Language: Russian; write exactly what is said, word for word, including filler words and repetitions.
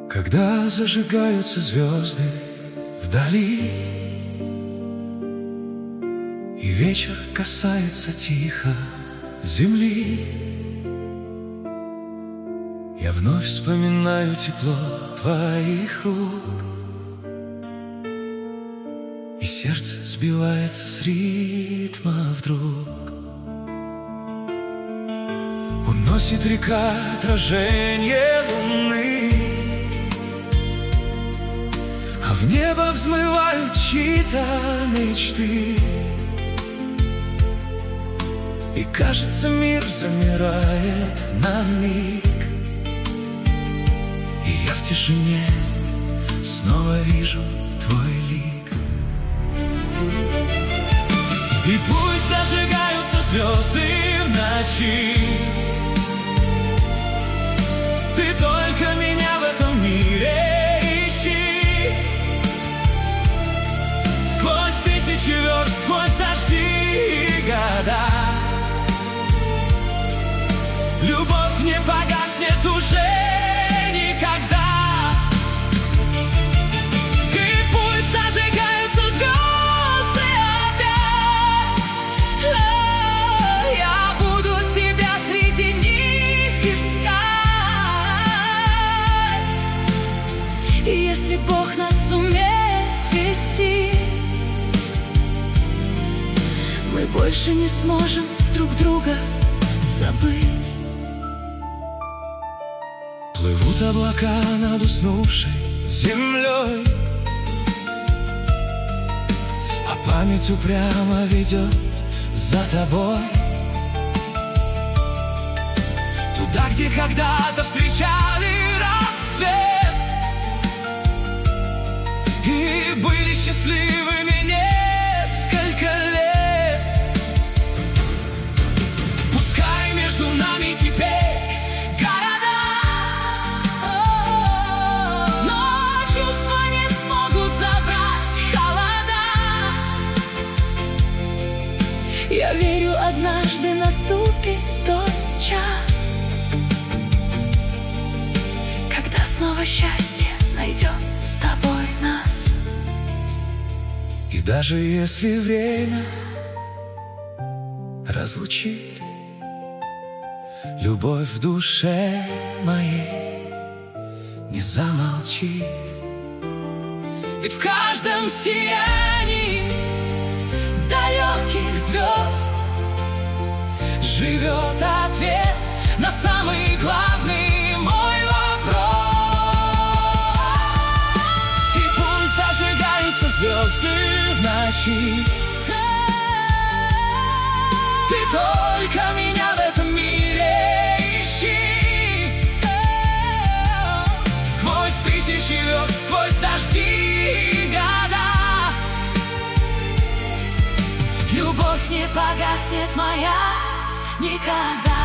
Когда зажигаются звезды вдали, и вечер касается тихо земли, я вновь вспоминаю тепло твоих рук, и сердце сбивается с ритма вдруг. Уносит река отражение луны, а в небо взмывают чьи-то мечты, и кажется, мир замирает на миг, и я в тишине снова вижу твой лик. И пусть зажигаются звезды в ночи, ты только меня в этом мире ищи. Сквозь тысячи верст, сквозь дожди и года, любовь не погаснет уже никогда. И пусть зажигаются звезды опять, я буду тебя среди них искать. И если Бог нас сумеет свести, мы больше не сможем друг друга забыть. Плывут облака над уснувшей землей, а память упрямо ведет за тобой туда, где когда-то встречали рассвет и были счастливыми несколько лет. Пускай между нами теперь я верю, однажды наступит тот час, когда снова счастье найдет с тобой нас. И даже если время разлучит, любовь в душе моей не замолчит. Ведь в каждом сиянии далеких звезд живет ответ на самый главный мой вопрос. И пусть зажигаются звезды в ночи, ты только меня в этом мире ищи. Сквозь тысячи верст, сквозь дожди и года, любовь не погаснет моя никогда.